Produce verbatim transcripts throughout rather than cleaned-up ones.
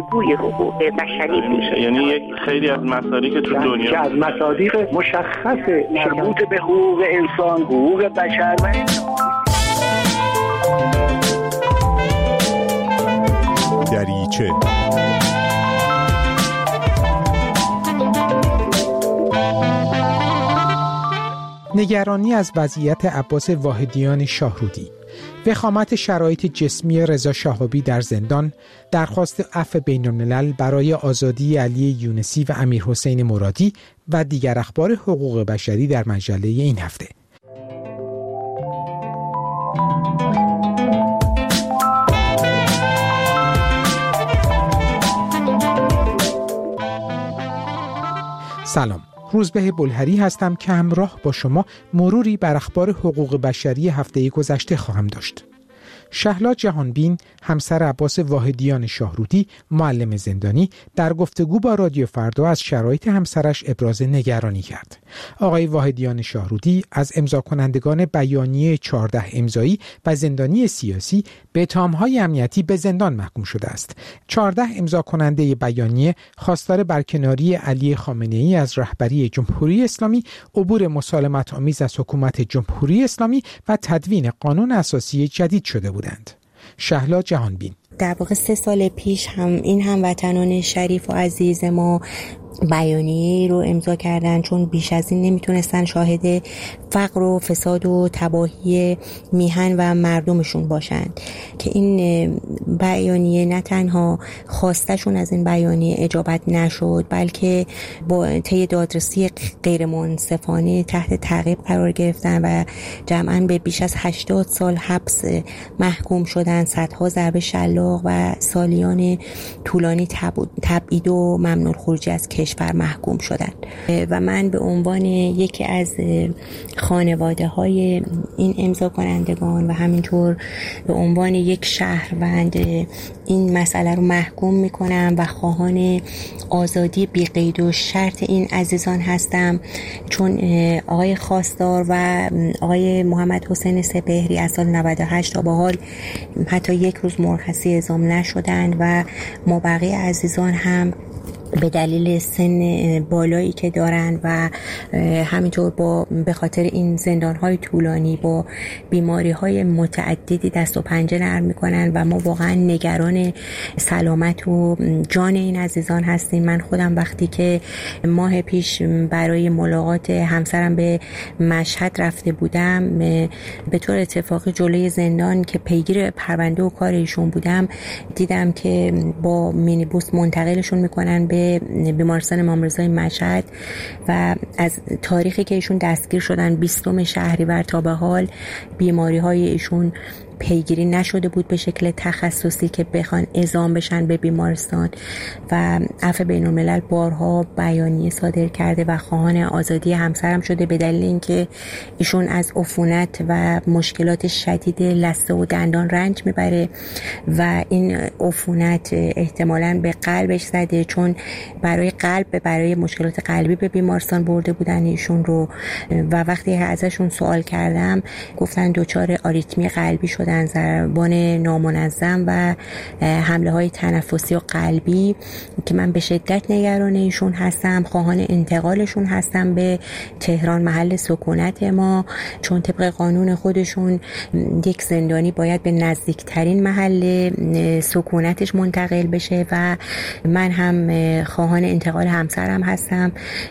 الگوی حقوق بشری میشه. یعنی یک خیلی از مصادیق که تو دنیا که از مصادیق مشخص مربوط به حقوق انسان، حقوق بشر و دریچه. نگرانی از وضعیت عباس واحدیان شاهرودی، وخامت شرایط جسمی رضا شهابی در زندان، درخواست عفو بین‌الملل برای آزادی علی یونسی و امیرحسین مرادی و دیگر اخبار حقوق بشری در مجله این هفته. سلام، روزبه بلهری هستم که همراه با شما مروری بر اخبار حقوق بشری هفته گذشته خواهم داشت. شهلا جهانبین، همسر عباس واحدیان شاهرودی، معلم زندانی، در گفتگو با رادیو فردا از شرایط همسرش ابراز نگرانی کرد. آقای واحدیان شاهرودی از امضا کنندگان بیانیه چهارده امضایی و زندانی سیاسی به اتهام‌های امنیتی به زندان محکوم شده است. چهارده امضا کننده بیانیه خواستار برکناری علی خامنه‌ای از رهبری جمهوری اسلامی، عبور مسالمت آمیز از حکومت جمهوری اسلامی و تدوین قانون اساسی جدید شده بودند. شهلا جهانبین: در واقع سه سال پیش هم این هموطنان شریف و عزیز ما بیانیه رو امضا کردن، چون بیش از این نمیتونستن شاهد فقر و فساد و تباهی میهن و مردمشون باشند، که این بیانیه نه تنها خواستشون از این بیانیه اجابت نشد، بلکه با طی دادرسی غیر منصفانه تحت تعقیب قرار گرفتن و جمعاً به بیش از هشتاد سال حبس محکوم شدن، صدها ضربه شلاق و سالیان طولانی تبعید و ممنوع الخروج از کشور محکوم شدند. و من به عنوان یکی از خانواده های این امضا کنندگان و همینطور به عنوان یک شهروند این مسئله رو محکوم میکنم و خواهان آزادی بی قید و شرط این عزیزان هستم، چون آقای خواستار و آقای محمد حسین سپهری از سال نود و هشت تا به حال حتی یک روز مرخصی اعزام نشدند و ما بقیه عزیزان هم به دلیل سن بالایی که دارن و همینطور با به خاطر این زندان‌های طولانی با بیماری‌های متعددی دست و پنجه نرم می‌کنن و ما واقعا نگران سلامت و جان این عزیزان هستیم. من خودم وقتی که ماه پیش برای ملاقات همسرم به مشهد رفته بودم، به طور اتفاقی جلوی زندان که پیگیر پرونده و کار ایشون بودم، دیدم که با مینیبوس منتقلشون می‌کنن به بیمارستان امام رضای مشهد و از تاریخی که ایشون دستگیر شدن بیستم شهریور تا به حال بیماری های ایشون پیگیری نشده بود به شکل تخصصی که بخوان اعزام بشن به بیمارستان و عفو بین‌الملل بارها بیانیه صادر کرده و خواهان آزادی همسرم شده به دلیل اینکه ایشون از عفونت و مشکلات شدید لثه و دندان رنج میبره و این عفونت احتمالاً به قلبش زده، چون برای قلب برای مشکلات قلبی به بیمارستان برده بودن ایشون رو و وقتی ازشون سوال کردم گفتن دچار آریتمی قلبی شد، ضربان نامنظم و حمله های تنفسی و قلبی، که من به شدت نگران ایشون هستم. خواهان انتقالشون هستم به تهران، محل سکونت ما، چون طبق قانون خودشون یک زندانی باید به نزدیکترین محل سکونتش منتقل بشه و من هم خواهان انتقال همسرم هستم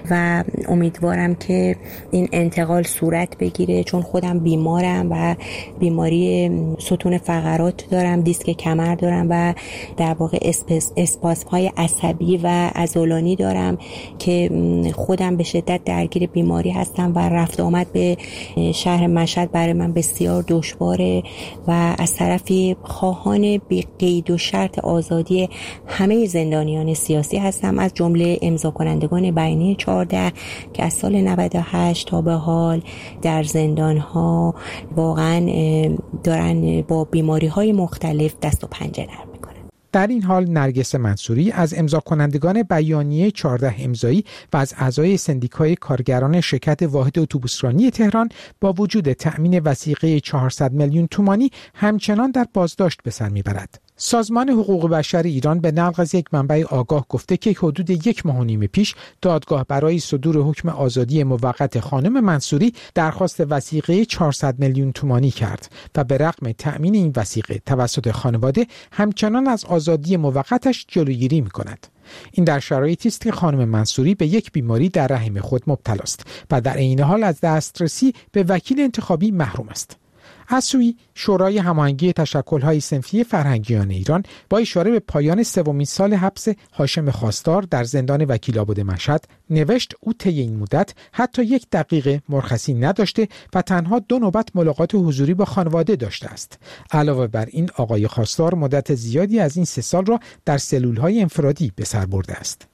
و امیدوارم که این انتقال صورت بگیره، چون خودم بیمارم و بیماری ستون فقرات دارم، دیسک کمر دارم و در واقع اسپاسم های عصبی و عضلانی دارم که خودم به شدت درگیر بیماری هستم و رفت آمد به شهر مشهد برای من بسیار دشواره و از طرفی خواهان بی قید و شرط آزادی همه زندانیان سیاسی هستم، از جمله امضا کنندگان بیانیه چهارده که از سال نود و هشت تا به حال در زندان ها واقعا دارن با بیماری های مختلف دست و پنجه نرم میکنن. در این حال نرگس منصوری از امضا کنندگان بیانیه چهارده امضایی و از اعضای سندیکای کارگران شرکت واحد اتوبوسرانی تهران با وجود تأمین وثیقه چهارصد میلیون تومانی همچنان در بازداشت به سر میبرد. سازمان حقوق بشر ایران به نقل از یک منبع آگاه گفته که حدود یک ماه و نیم پیش دادگاه برای صدور حکم آزادی موقت خانم منصوری درخواست وثیقه چهارصد میلیون تومانی کرد و به رغم تأمین این وثیقه توسط خانواده همچنان از آزادی موقتش جلوگیری می‌کند. این در شرایطی است که خانم منصوری به یک بیماری در رحم خود مبتلا است و در عین حال از دسترسی به وکیل انتخابی محروم است. از سوی شورای هماهنگی تشکل‌های صنفی فرهنگیان ایران با اشاره به پایان سومین سال حبس هاشم خواستار در زندان وکیل‌آباد مشهد نوشت او طی این مدت حتی یک دقیقه مرخصی نداشته و تنها دو نوبت ملاقات حضوری با خانواده داشته است. علاوه بر این آقای خواستار مدت زیادی از این سه سال را در سلول‌های انفرادی به سر برده است.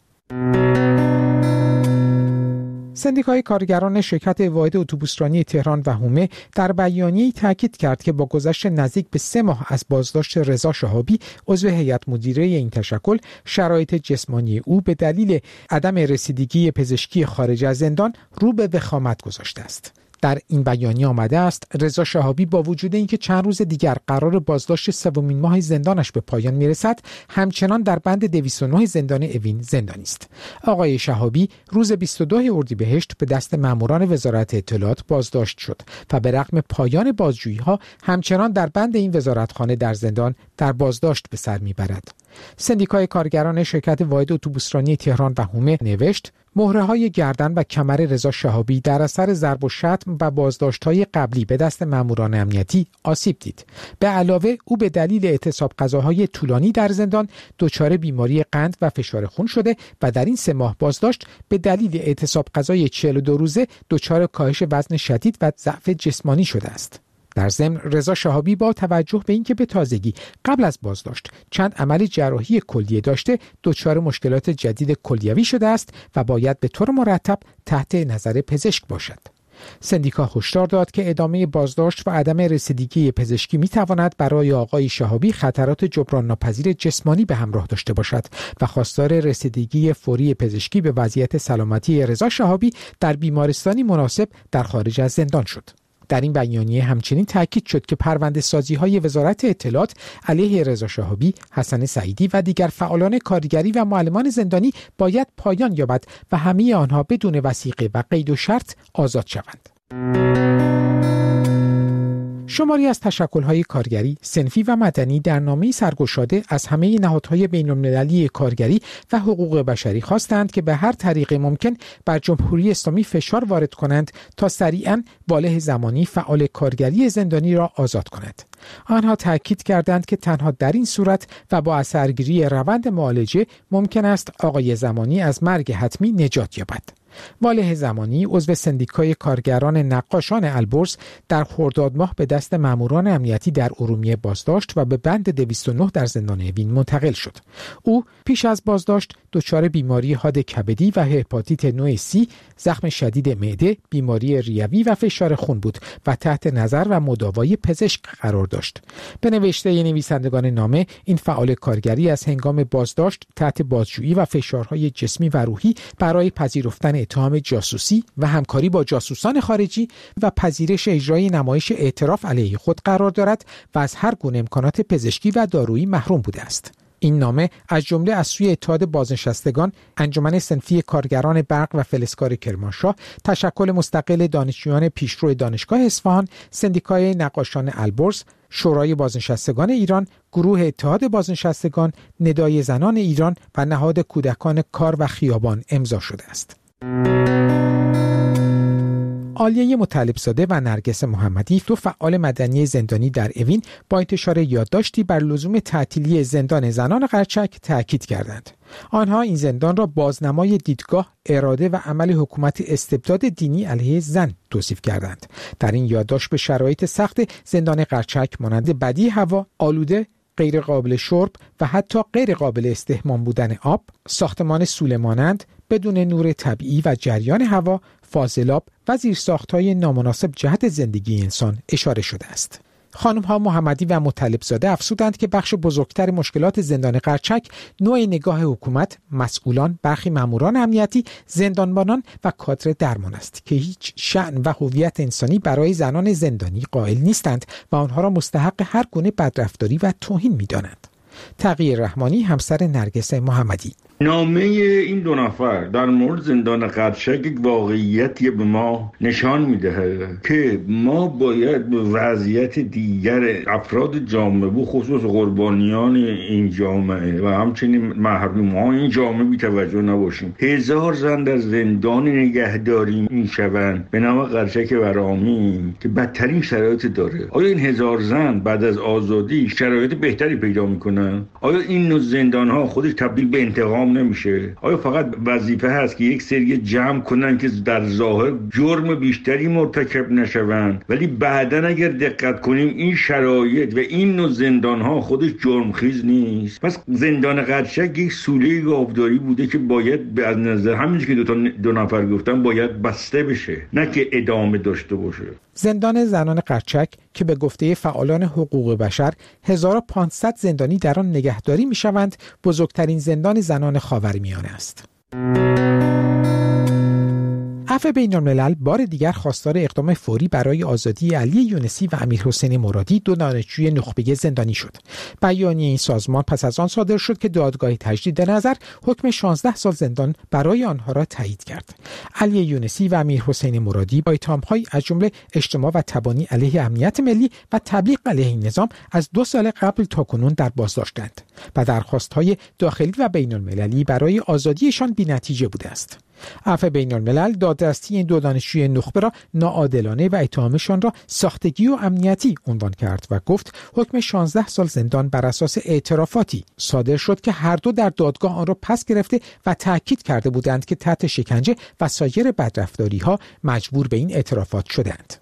سندیکای کارگران شرکت واحد اتوبوسرانی تهران و حومه در بیانیه‌ای تاکید کرد که با گذشت نزدیک به سه ماه از بازداشت رضا شهابی عضو هیئت مدیره این تشکل، شرایط جسمانی او به دلیل عدم رسیدگی پزشکی خارج از زندان رو به وخامت گذاشته است. در این بیانیه آمده است رضا شهابی با وجود اینکه چند روز دیگر قرار بازداشت سومین ماه زندانش به پایان میرسد، همچنان در بند دویست و نه زندان اوین زندانی است. آقای شهابی روز بیست و دو اردیبهشت به دست ماموران وزارت اطلاعات بازداشت شد و به رغم پایان بازجویی‌ها همچنان در بند این وزارتخانه در زندان در بازداشت به سر میبرد. سندیکای کارگران شرکت واحد اتوبوسرانی تهران و حومه نوشت مهره‌های گردن و کمر رضا شهابی در اثر ضرب و شتم و بازداشت‌های قبلی به دست ماموران امنیتی آسیب دید. به علاوه او به دلیل اعتصاب غذاهای طولانی در زندان دچار بیماری قند و فشار خون شده و در این سه ماه بازداشت به دلیل اعتصاب غذای چهل و دو روزه دچار کاهش وزن شدید و ضعف جسمانی شده است. در ضمن رضا شهابی با توجه به اینکه به تازگی قبل از بازداشت چند عمل جراحی کلیه داشته دچار مشکلات جدید کلیوی شده است و باید به طور مرتب تحت نظر پزشک باشد. سندیکا هشدار داد که ادامه بازداشت و عدم رسیدگی پزشکی میتواند برای آقای شهابی خطرات جبران ناپذیر جسمانی به همراه داشته باشد و خواستار رسیدگی فوری پزشکی به وضعیت سلامتی رضا شهابی در بیمارستانی مناسب در خارج از زندان شد. در این بیانیه همچنین تاکید شد که پرونده سازی های وزارت اطلاعات علیه رضا شهابی، حسن سعیدی و دیگر فعالان کارگری و معلمان زندانی باید پایان یابد و همه آنها بدون وثیقه و قید و شرط آزاد شوند. شماری از تشکل‌های کارگری، صنفی و مدنی در نامه‌ای سرگشاده از همه نهادهای بین‌المللی کارگری و حقوق بشری خواستند که به هر طریق ممکن بر جمهوری اسلامی فشار وارد کنند تا سریعاً واله زمانی فعال کارگری زندانی را آزاد کند. آنها تاکید کردند که تنها در این صورت و با اثرگیری روند معالجه ممکن است آقای زمانی از مرگ حتمی نجات یابد. واله زمانی عضو سندیکای کارگران نقاشان البرز در خرداد ماه به دست ماموران امنیتی در ارومیه بازداشت و به بند دویست و نه در زندان اوین منتقل شد. او پیش از بازداشت دچار بیماری حاد کبدی و هپاتیت نوع سی، زخم شدید معده، بیماری ریوی و فشار خون بود و تحت نظر و مداوای پزشک قرار داشت. به نوشته نویسندگان نامه، این فعال کارگری از هنگام بازداشت تحت بازجویی و فشارهای جسمی و روحی برای پذیرفتن اتهام جاسوسی و همکاری با جاسوسان خارجی و پذیرش اجرای نمایش اعتراف علیه خود قرار دارد و از هر گونه امکانات پزشکی و دارویی محروم بوده است. این نامه از جمله از سوی اتحاد بازنشستگان، انجمن صنفی کارگران برق و فلزکار کرمانشاه، تشکل مستقل دانشجویان پیشرو دانشگاه اصفهان، سندیکای نقاشان البرز، شورای بازنشستگان ایران، گروه اتحاد بازنشستگان، ندای زنان ایران و نهاد کودکان کار و خیابان امضا شده است. عالیه مطلب‌زاده و نرگس محمدی، دو فعال مدنی زندانی در اوین، با انتشار یادداشتی بر لزوم تعطیلی زندان زنان قرچک تاکید کردند. آنها این زندان را بازنمای دیدگاه، اراده و عمل حکومت استبداد دینی علیه زن توصیف کردند. در این یادداشت به شرایط سخت زندان قرچک مانند بدی هوا، آلوده، غیر قابل شرب و حتی غیر قابل استحمام بودن آب، ساختمان سوله مانند، بدون نور طبیعی و جریان هوا، فاضلاب و زیرساخت‌های نامناسب جهت زندگی انسان اشاره شده است. خانم‌ها محمدی و مطلب‌زاده افزودند که بخش بزرگتر مشکلات زندان قرچک نوع نگاه حکومت، مسئولان، برخی ماموران امنیتی، زندانبانان و کادر درمان است که هیچ شأن و هویت انسانی برای زنان زندانی قائل نیستند و آنها را مستحق هر گونه بدرفتاری و توهین می‌دانند. تقی رحمانی همسر نرگس محمدی: نامه این دو نفر در مورد زندان قرچک یک واقعیتی به ما نشان میده که ما باید به وضعیت دیگر افراد جامعه و خصوص قربانیان این جامعه و همچنین محرومان این جامعه بی توجه نباشیم. هزار زن در زندان نگهداری میشوند به نام قرچک ورامین که بدترین شرایط داره. آیا این هزار زن بعد از آزادی شرایط بهتری پیدا میکنن؟ آیا این نوع زندان ها خودش تبدیل به انتقام نمیشه؟ آیا فقط وظیفه هست که یک سری جمع کنن که در ظاهر جرم بیشتری مرتکب نشوند، ولی بعداً اگر دقت کنیم این شرایط و این نوع زندان ها خودش جرمخیز نیست؟ پس زندان قرچک یک سوله گاوداری بوده که باید به از نظر همینجوری که دو تا دو نفر گفتن باید بسته بشه، نه که ادامه داشته باشه. زندان زنان قرچک که به گفته فعالان حقوق بشر هزار و پانصد زندانی در آن نگهداری می‌شوند، بزرگترین زندان زنان خاورمیانه است. عفو بین‌الملل بار دیگر خواستار اقدام فوری برای آزادی علی یونسی و امیرحسین مرادی، دو دانشجوی نخبه زندانی شد. بیانیه این سازمان پس از آن صادر شد که دادگاه تجدید نظر حکم شانزده سال زندان برای آنها را تایید کرد. علی یونسی و امیرحسین مرادی با اتهام‌های از جمله اجتماع و تبانی علیه امنیت ملی و تبلیغ علیه این نظام از دو سال قبل تاکنون در بازداشتند و درخواست‌های داخلی و بین‌المللی برای آزادیشان بی‌نتیجه بوده است. عفو بین‌الملل دادرسی این دو دانشجوی نخبه را ناعادلانه و اتهامشان را ساختگی و امنیتی عنوان کرد و گفت حکم شانزده سال زندان بر اساس اعترافاتی صادر شد که هر دو در دادگاه آن را پس گرفته و تأکید کرده بودند که تحت شکنجه و سایر بدرفتاری‌ها مجبور به این اعترافات شدند.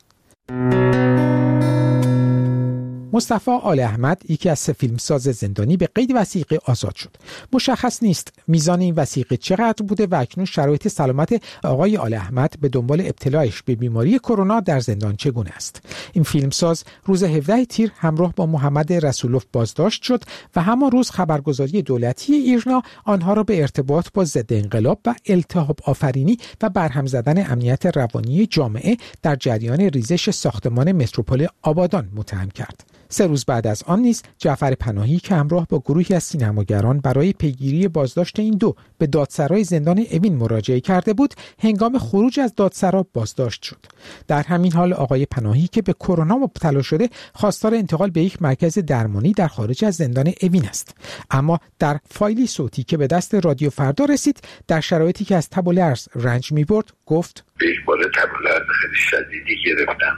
مصطفی آل احمد، یکی از سه فیلمساز زندانی، به قید وثیقه آزاد شد. مشخص نیست میزان این وثیقه چقدر بوده و اکنون شرایط سلامت آقای آل احمد به دنبال ابتلایش به بیماری کرونا در زندان چگونه است. این فیلمساز روز هفدهم تیر همراه با محمد رسولوف بازداشت شد و همان روز خبرگزاری دولتی ایرنا آنها را به ارتباط با ضد انقلاب و التهاب آفرینی و برهم زدن امنیت روانی جامعه در جریان ریزش ساختمان متروپول آبادان متهم کرد. سه روز بعد از آن نیز جعفر پناهی که همراه با گروهی از سینماگران برای پیگیری بازداشت این دو به دادسرای زندان اوین مراجعه کرده بود، هنگام خروج از دادسرا بازداشت شد. در همین حال آقای پناهی که به کرونا مبتلا شده خواستار انتقال به یک مرکز درمانی در خارج از زندان اوین است، اما در فایلی صوتی که به دست رادیو فردا رسید، در شرایطی که از تب و لرز رنج می‌برد گفت: یک بار تب و لرز خیلی شدیدی گرفتم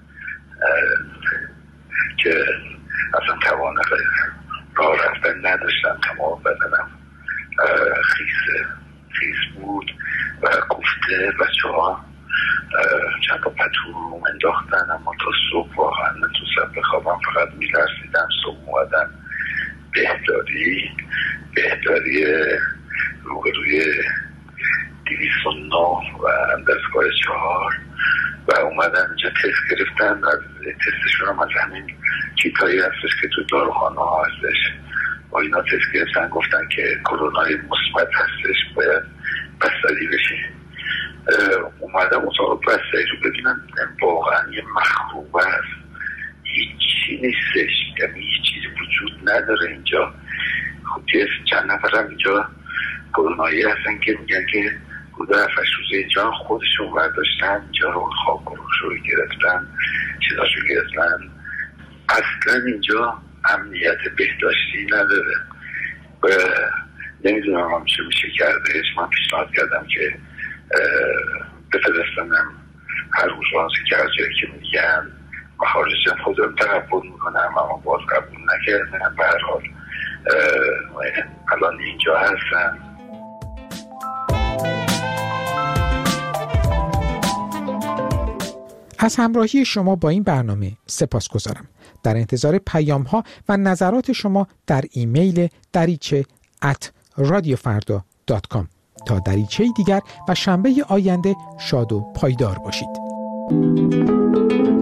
که اصلا توان راه رفتن نداشتم، تمام بدنم خیس خیس بود و کوفته. بچه ها چند تا پتو رو انداختن، اما تا صبح واقعا من تو سب خوابم فقط میلرزیدم. صبح اومدم بهداری بهداری روبروی دویست و نه و اندرزگاه چهار و اومدن اینجا تست گرفتن و تستشون هم از همین کیتایی هستش که تو داروخانه ها هستش و اینا تست گرفتن، گفتن که کرونای مثبت هستش، باید بستری بشی. اومدم اتاق بستری رو ببینم، واقعا یه مخروبه هست، هیچی نیستش، یعنی هیچ چیزی وجود نداره اینجا. خب چند نفرم اینجا کرونایی هستن که میگن که بوده هفتش روزه اینجا خودشون برداشتن، اینجا رو خواب گروش رو گرفتن، چیزاشو گرفتن. اصلا اینجا امنیت بهداشتی نداره و نمیدونم هم چه میشه کردهش. من پیشنهاد کردم که بفرستنم هر روزانسی که هر جایی که میگن مخارجم خودم تقبل میکنم، اما باز قبول نکردم. به هر حال الان اینجا هستن. از همراهی شما با این برنامه سپاسگزارم. در انتظار پیام ها و نظرات شما در ایمیل دریچه ات رادیو فردا دات کام. تا دریچه دیگر و شنبه آینده شاد و پایدار باشید.